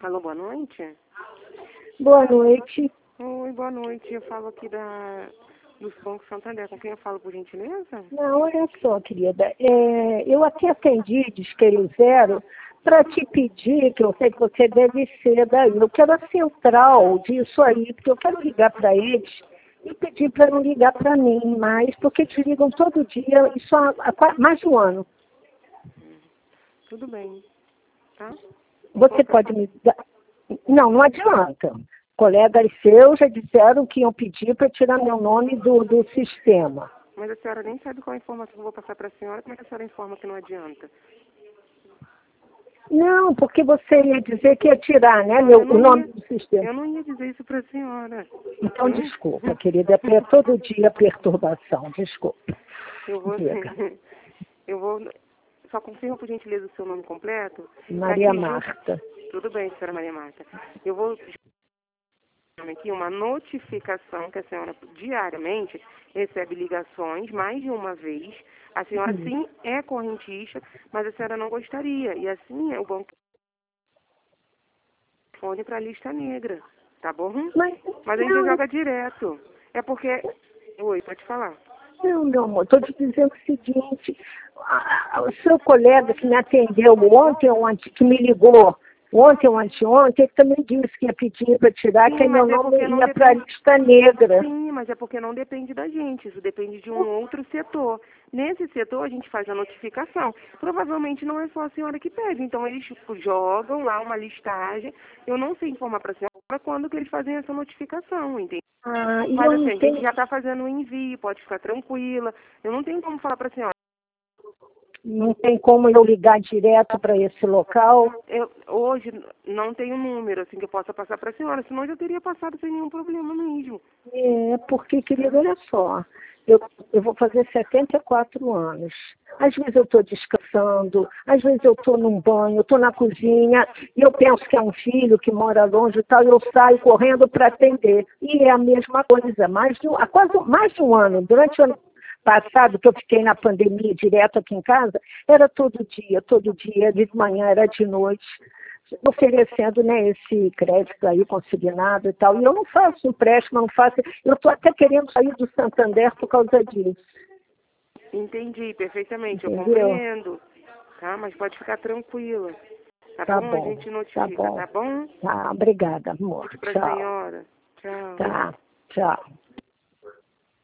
Alô, boa noite. Boa noite. Oi, boa noite. Eu falo aqui dos Bancos Santander. Com quem eu falo, por gentileza? Não, olha só, querida. Eu até atendi, Disqueiro Zero, para te pedir, que eu sei que você deve ser daí. Eu quero a central disso aí, porque eu quero ligar para eles e pedir para não ligar para mim mais, porque te ligam todo dia, isso há mais de um ano. Tudo bem, tá? Você pode me dar... Não, não adianta. Colegas seus já disseram que iam pedir para tirar meu nome do sistema. Mas a senhora nem sabe qual a informação que eu vou passar para a senhora. Como é que a senhora informa que não adianta? Não, porque você ia dizer que ia tirar, né, o nome do sistema. Eu não ia dizer isso para a senhora. Então, desculpa, querida, é todo dia perturbação, desculpa. Eu vou... Só confirma, por gentileza, o seu nome completo? Maria Marta. Tudo bem, senhora Maria Marta. Eu vou aqui uma notificação que a senhora diariamente recebe ligações mais de uma vez. A senhora sim é correntista, mas a senhora não gostaria. E assim o banco responde para a lista negra, tá bom? Mas a gente joga direto. É porque... Oi, pode falar. Não, meu amor, estou te dizendo o seguinte, o seu colega que me atendeu ontem, que me ligou ontem ou anteontem, ele também disse que ia pedir para tirar, que meu nome ia para a lista negra. Sim, mas é porque não depende da gente, isso depende de um outro setor. Nesse setor a gente faz a notificação. Provavelmente não é só a senhora que pede, então eles jogam lá uma listagem. Eu não sei informar para a senhora quando que eles fazem essa notificação, entende? Mas assim, a gente já está fazendo o envio, pode ficar tranquila. Eu não tenho como falar para a senhora. Não tem como eu ligar direto para esse local? Hoje não tenho número assim que eu possa passar para a senhora, senão eu já teria passado sem nenhum problema mesmo. Porque, querida, olha só, eu vou fazer 74 anos. Às vezes eu estou descansando, às vezes eu estou num banho, eu estou na cozinha, e eu penso que é um filho que mora longe e tal, e eu saio correndo para atender. E é a mesma coisa, há quase mais de um ano, durante o ano passado, que eu fiquei na pandemia direto aqui em casa, era todo dia, de manhã, era de noite, oferecendo, né, esse crédito aí consignado e tal. E eu não faço empréstimo, eu estou até querendo sair do Santander por causa disso. Entendi, perfeitamente, entendeu? Eu compreendo, tá? Mas pode ficar tranquila, tá bom? A gente notifica, tá bom? Tá, obrigada, amor. Isso pra Tchau. senhora. Tchau. Tá, tchau.